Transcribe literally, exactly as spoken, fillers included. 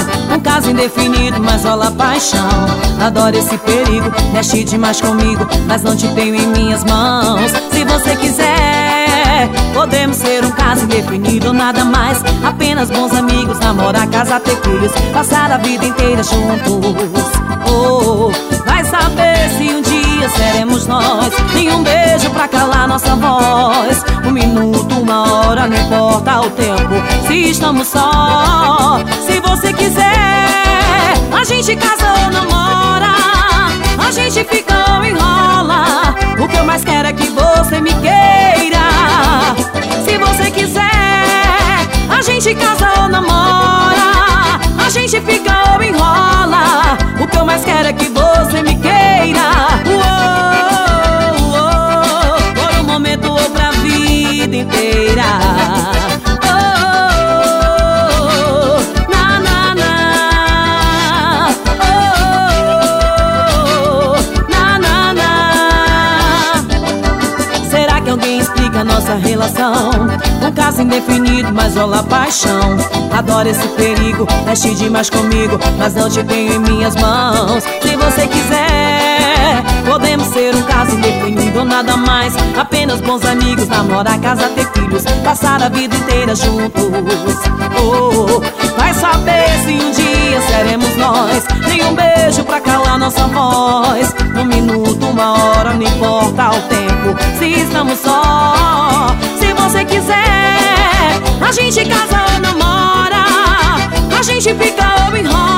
Um caso indefinido, mas rola paixão. Adoro esse perigo, mexe demais comigo, mas não te tenho em minhas mãos. Se você quiser, podemos ser um caso indefinido, nada mais, apenas bons amigos, namorar, casar, ter filhos, passar a vida inteira juntos. Oh, vai saber se um dia seremos nós. Nenhum beijo pra calar nossa voz. Um minuto, uma hora, não importa o tempo, se estamos só. Se você quiser, a gente casa ou namora, a gente fica ou enrola. O que eu mais quero é que você me queira. Se você quiser, a gente casa ou namora, a gente fica ou enrola. O que eu mais quero é que você me queira. Uou, uou, por um momento ou pra vida inteira. Oh, na, na, na. Oh, na, na, na. Será que alguém explica a nossa relação? Um caso indefinido, mas rola paixão. Adoro esse perigo, mexe demais comigo, mas não te tenho em minhas mãos. Se você quiser, podemos ser um caso indefinido, nada mais, apenas bons amigos, namorar, casar, ter filhos, passar a vida inteira juntos. Oh, vai saber se um dia seremos nós. Nenhum beijo pra calar nossa voz. Um minuto, uma hora, não importa o tempo, se estamos só. Se você quiser, a gente casa ou namora, a gente fica ou enrola.